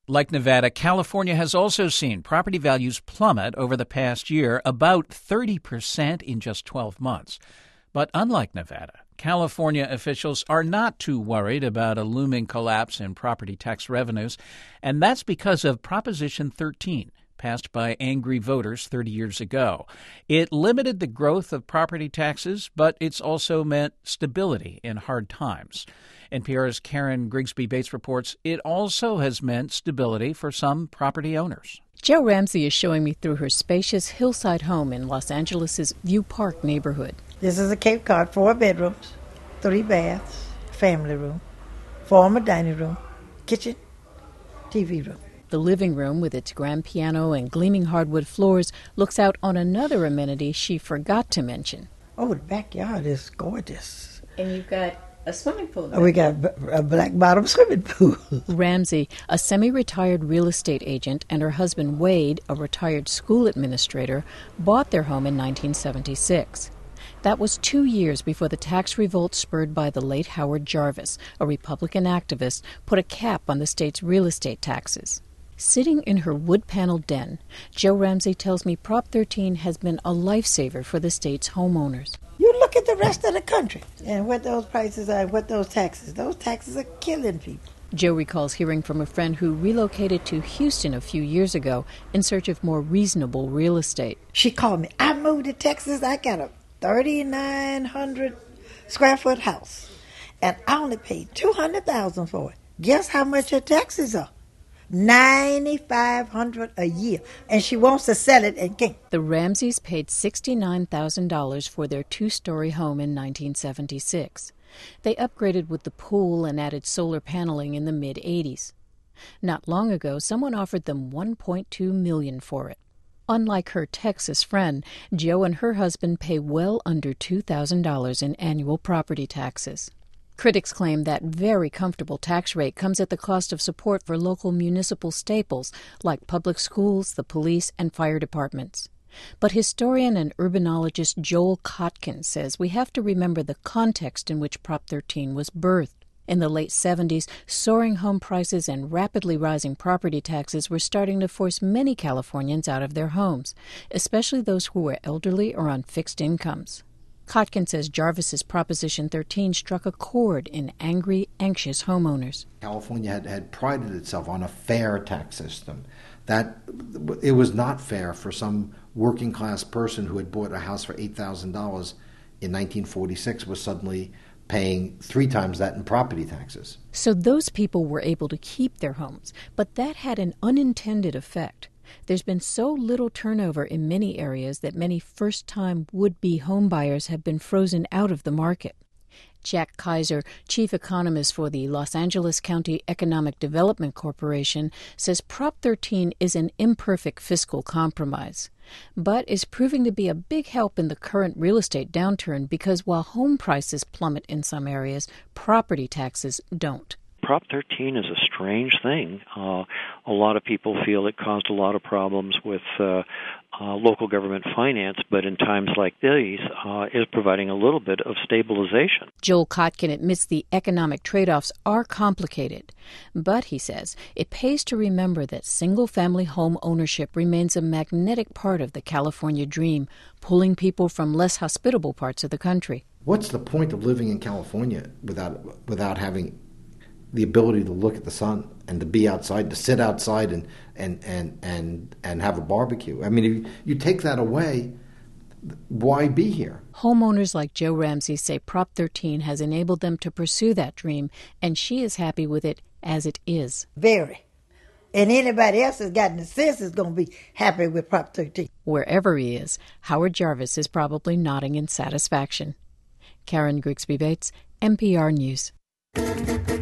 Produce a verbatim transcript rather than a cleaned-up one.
Like Nevada, California has also seen property values plummet over the past year, about thirty percent in just twelve months. But unlike Nevada, California officials are not too worried about a looming collapse in property tax revenues, and that's because of Proposition thirteen, passed by angry voters thirty years ago. It limited the growth of property taxes, but it's also meant stability in hard times. N P R's Karen Grigsby Bates reports it also has meant stability for some property owners. Jo Ramsey is showing me through her spacious hillside home in Los Angeles' View Park neighborhood. This is a Cape Cod, four bedrooms, three baths, family room, former dining room, kitchen, T V room. The living room, with its grand piano and gleaming hardwood floors, looks out on another amenity she forgot to mention. Oh, the backyard is gorgeous. And you've got a swimming pool. Oh, we got a black bottom swimming pool. Ramsey, a semi-retired real estate agent, and her husband Wade, a retired school administrator, bought their home in nineteen seventy-six. That was two years before the tax revolt spurred by the late Howard Jarvis, a Republican activist, put a cap on the state's real estate taxes. Sitting in her wood-paneled den, Jo Ramsey tells me Prop thirteen has been a lifesaver for the state's homeowners. You look at the rest of the country and what those prices are, what those taxes. Those taxes are killing people. Jo recalls hearing from a friend who relocated to Houston a few years ago in search of more reasonable real estate. She called me. I moved to Texas. I got a thirty-nine hundred square foot house, and I only paid two hundred thousand dollars for it. Guess how much her taxes are? nine thousand five hundred dollars a year, and she wants to sell it and can't. The Ramseys paid sixty-nine thousand dollars for their two-story home in nineteen seventy-six. They upgraded with the pool and added solar paneling in the mid-eighties. Not long ago, someone offered them one point two million dollars for it. Unlike her Texas friend, Jo and her husband pay well under two thousand dollars in annual property taxes. Critics claim that very comfortable tax rate comes at the cost of support for local municipal staples like public schools, the police, and fire departments. But historian and urbanologist Joel Kotkin says we have to remember the context in which Prop thirteen was birthed. In the late seventies, soaring home prices and rapidly rising property taxes were starting to force many Californians out of their homes, especially those who were elderly or on fixed incomes. Kotkin says Jarvis's Proposition thirteen struck a chord in angry, anxious homeowners. California had, had prided itself on a fair tax system. That it was not fair for some working-class person who had bought a house for eight thousand dollars in nineteen forty-six was suddenly paying three times that in property taxes. So those people were able to keep their homes, but that had an unintended effect. There's been so little turnover in many areas that many first-time would-be homebuyers have been frozen out of the market. Jack Kaiser, chief economist for the Los Angeles County Economic Development Corporation, says Prop thirteen is an imperfect fiscal compromise, but is proving to be a big help in the current real estate downturn because while home prices plummet in some areas, property taxes don't. Prop thirteen is a strange thing. Uh, a lot of people feel it caused a lot of problems with uh, uh, local government finance, but in times like these, uh, is providing a little bit of stabilization. Joel Kotkin admits the economic trade-offs are complicated, but he says it pays to remember that single-family home ownership remains a magnetic part of the California dream, pulling people from less hospitable parts of the country. What's the point of living in California without without having the ability to look at the sun and to be outside, to sit outside and and and and, and have a barbecue? I mean, if you take that away, why be here? Homeowners like Jo Ramsey say Prop thirteen has enabled them to pursue that dream, and she is happy with it as it is. Very. And anybody else that's gotten the sense is going to be happy with Prop thirteen. Wherever he is, Howard Jarvis is probably nodding in satisfaction. Karen Grigsby Bates, N P R News.